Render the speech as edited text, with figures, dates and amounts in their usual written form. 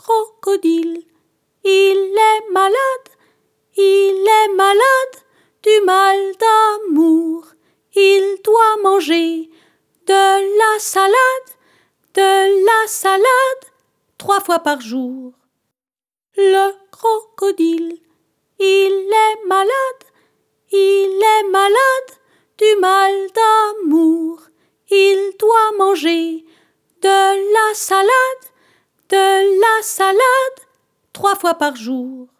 crocodile, il est malade du mal d'amour. Il doit manger de la salade, 3 fois par jour. Le crocodile, il est malade du mal d'amour. Il doit manger de la salade, 3 fois par jour.